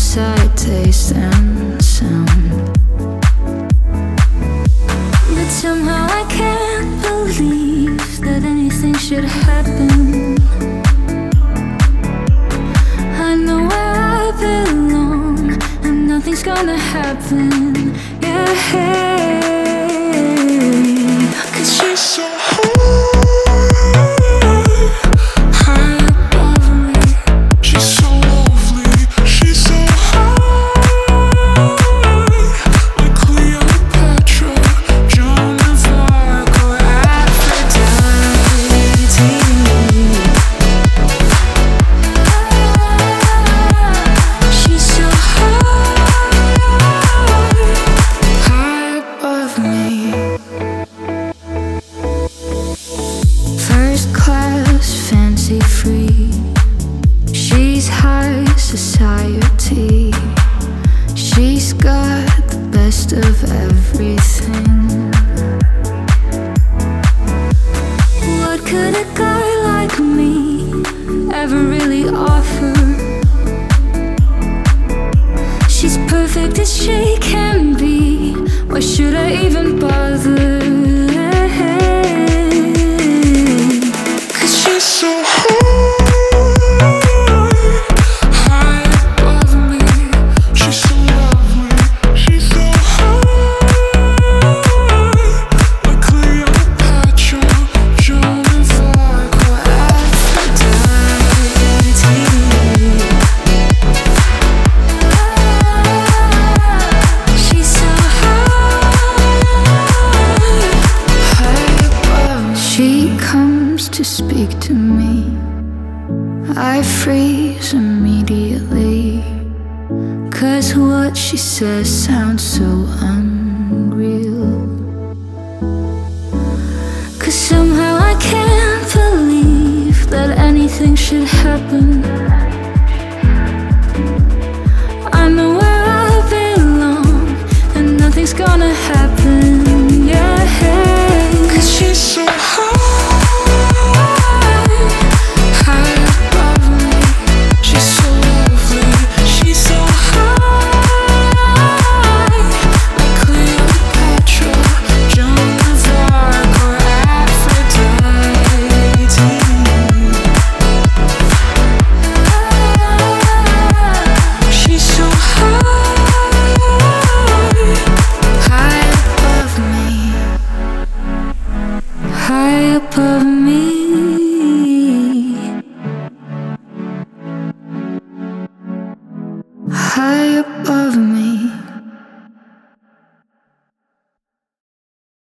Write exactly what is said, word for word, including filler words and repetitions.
sight, taste and sound. But somehow I can't believe that anything should happen. I know where I belong, and nothing's gonna happen. Yeah, cause she's so free. She's high society. She's got the best of everything. What could a guy like me ever really offer? She's perfect as she can be. Why should I even bother? To speak to me, I freeze immediately, cause what she says sounds so unreal. Cause somehow I can't believe that anything should happen. I know where I belong, and nothing's gonna happen. Yeah, cause she's so high. High above me, high above me.